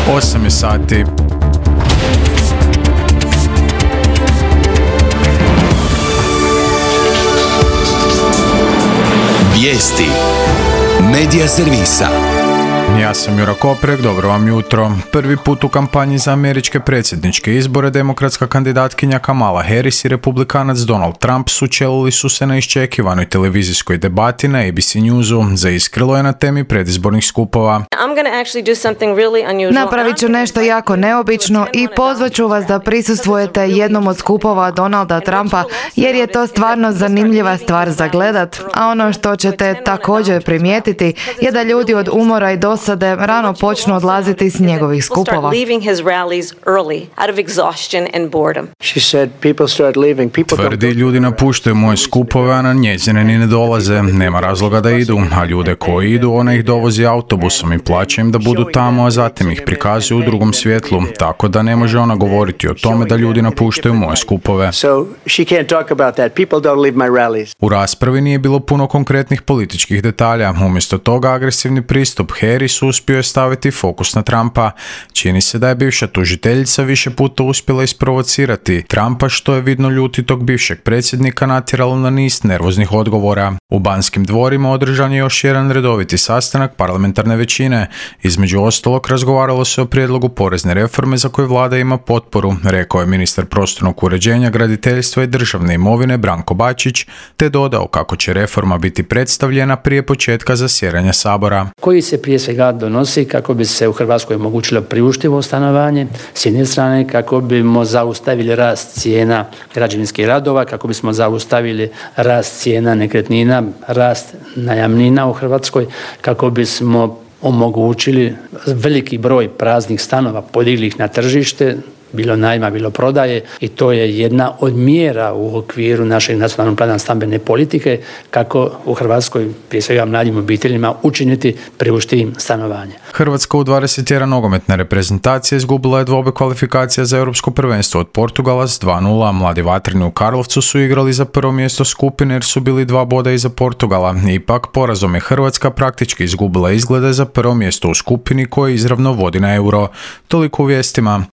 8 je sati. Vijesti Medija servisa. Ja sam Jura Koprek, dobro vam jutro. Prvi put u kampanji za američke predsjedničke izbore demokratska kandidatkinja Kamala Harris i republikanac Donald Trump sučelili su se na iščekivanoj televizijskoj debati na ABC Newsu. Zaiskrilo je na temi predizbornih skupova. Napravit ću nešto jako neobično i pozvat ću vas da prisustvujete jednom od skupova Donalda Trumpa, jer je to stvarno zanimljiva stvar za gledat, a ono što ćete također primijetiti je da ljudi od umora i dosade rano počnu odlaziti s njegovih skupova. Tvrdi, ljudi napuštaju moje skupove, a na njezine ni ne dolaze. Nema razloga da idu, a ljude koji idu, ona ih dovozi autobusom i plaća im da budu tamo, a zatim ih prikazuje u drugom svjetlu, tako da ne može ona govoriti o tome da ljudi napuštaju moje skupove. U raspravi nije bilo puno konkretnih političkih detalja. Umjesto toga, agresivni pristup Harris uspio je staviti fokus na Trumpa. Čini se da je bivša tužiteljica više puta uspjela isprovocirati Trumpa, što je vidno ljuti tog bivšeg predsjednika natjeralo na niz nervoznih odgovora. U Banskim dvorima održan je još jedan redoviti sastanak parlamentarne većine. Između ostalog, razgovaralo se o prijedlogu porezne reforme za koju vlada ima potporu, rekao je ministar prostornog uređenja, graditeljstva i državne imovine Branko Bačić, te dodao kako će reforma biti predstavljena prije početka zasjedanja Sabora. Koji se prije svega donosi kako bi se u Hrvatskoj omogućilo priuštivo stanovanje, s jedne strane kako bismo zaustavili rast cijena građevinskih radova, kako bismo zaustavili rast cijena nekretnina, rast najamnina u Hrvatskoj, kako bismo omogućili veliki broj praznih stanova, podigli ih na tržište, bilo najma, bilo prodaje, i to je jedna od mjera u okviru našeg nacionalnog plana stambene politike kako u Hrvatskoj, prije svega mladim obiteljima, učiniti priuštivim stanovanje. Hrvatska u 21 nogometne reprezentacije izgubila je dvobe kvalifikacija za europsko prvenstvo od Portugala s 2:0. Mladi vatreni u Karlovcu su igrali za prvo mjesto skupine jer su bili 2 boda iza Portugala. Ipak, porazom je Hrvatska praktički izgubila izglede za prvo mjesto u skupini koje izravno vodi na Euro. Toliko u vijestima.